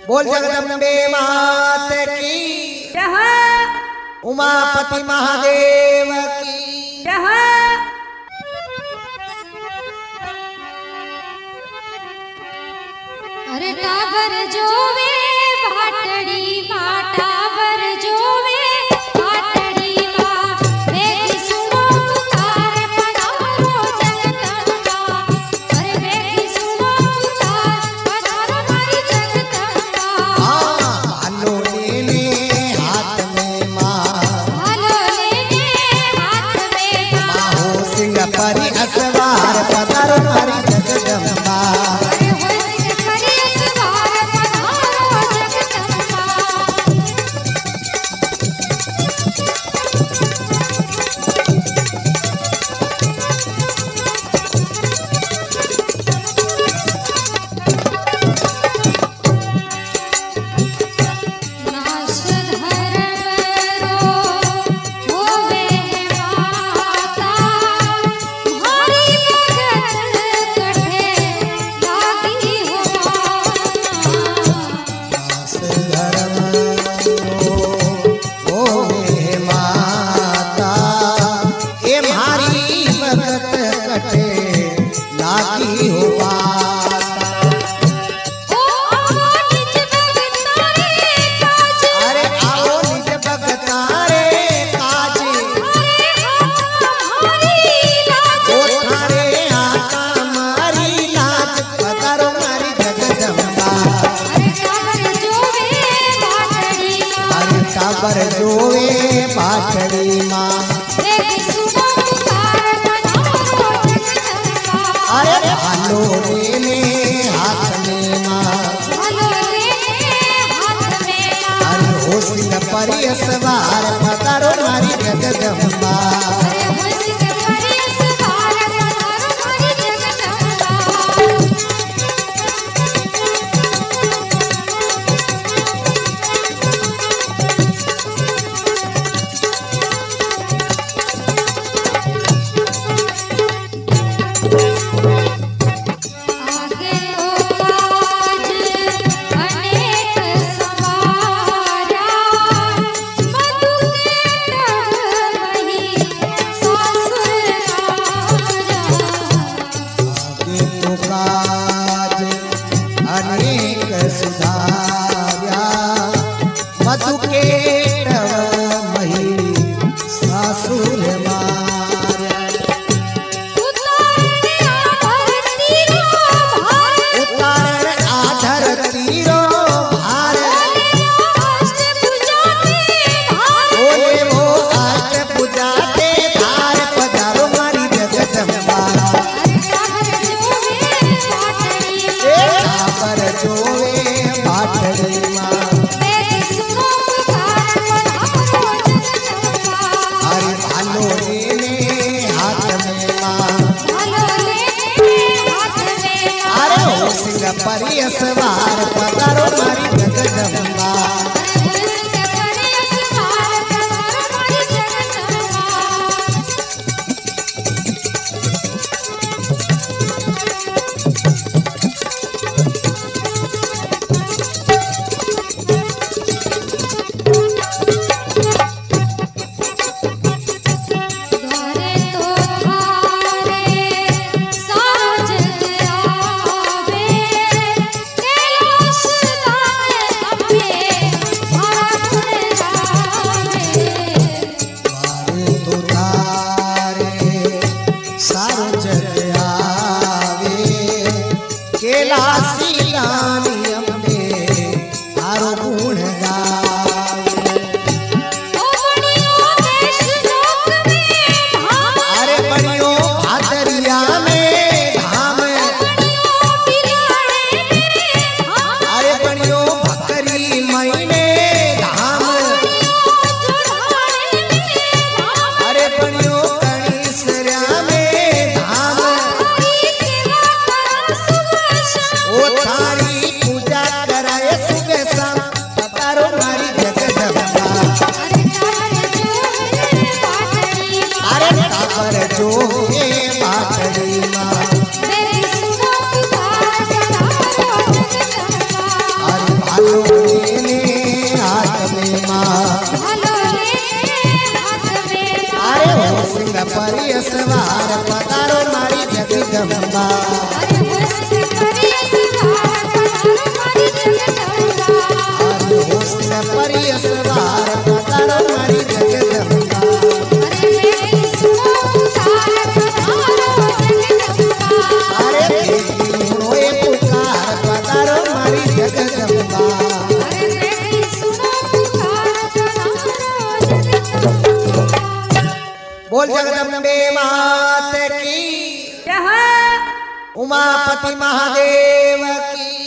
बोल जगदम्बे मात की, उमापति महादेव की। अरे टाबर जोवे भाटड़ी माँ, टाबर जोवे भाटड़ी माँ, बेटी सुनो पुकार पधारो जगदम्बा। अरे बेटी सुनो पुकार पधारो मारी जगदम्बा। भालो लेने हाथ में माँ, भालो लेने हाथ में माँ, हो सिंह परी असवार पधारो मारी जगदम्बा। अरे हो सिंह परी असवार पधारो जगदम्बा। नाश धर्म रो होवे माता, भारी भगत कठे लागी हो दास धर्म ओ हे माता, ए मारी भगत कटे लागी हो बाता। ओ निज भगतारे काज, अरे आओ निज भगतारे काज, हमारे हाथ भारी लाज। ओ थारे आका मारी लाज पधारो मारी जगदम्बा। अरे टाबर जोवे भाटड़ी माँ, अरे टाबर जोवे पाठड़ी माँ, बेटी सुनो पुकार पधारो जगदम्बा। अरे भालो लेने हाथ में माँ, भालो लेने हाथ में माँ, अरे हो सिंह परी असवार पधारो मारी जगदम्बा। अरे हो सिंह परी असवार पधारो मारी जगदम्बा। आगे तो काज अनेक सवारा, मधु के टग वही सासुर राजा। आगे तो काज अनेक सुधार्या, मधु के टव मही सासुर मार्या। उतारने आधर तीरो भार, उतारण आधर तीरो भार, बोले वो अष्ट बोले वो अष्ट भुजाते धार। पुजाते धार पधारो मारी जगदम्बा। अरे टाबर जोवे भाटड़ी ए माँ, टाबर जोवे भाटड़ी माँ, बेटी सुनो पुकार पधारो जगदम्बा। अरे भालो लेने हाथ में माँ, भालो लेने हाथ में माँ, अरे हो सिंह परी असवार पधारो मारी जगदम्बा। अरे हो सिंह परी असवार पधारो मारी जगदम्बा। द्वारे तो थारे सारो जग आवे, कैलाश दाय अम्बे हरा गुण गावे। द्वारे तो तारे सारो जग आवे, कैलासी रानी अम्बे तारो गुण गावे। ओ बड़ियो देश लोक में धाम, अरे बड़ियो भादरिया में धाम, बड़ियो बिराड़े में धाम, अरे बड़ियो भकरी महीने धाम, जोधारे में धाम। अरे बड़ियो कणीसरा में धाम, हरी सेवा करो सुबह शाम, ओ थारी पूजा कराए सुबह शाम पधारो मारी जगदम्बा। अरे टाबर जोवे अरे टाबर जोवे भाटड़ी माँ, पाठड़ी माँ, बेटी सुनो पुकार पधारो जगदम्बा। अरे भालो बोल जगदम्बे मात की, जय हो। उमापति महादेव की।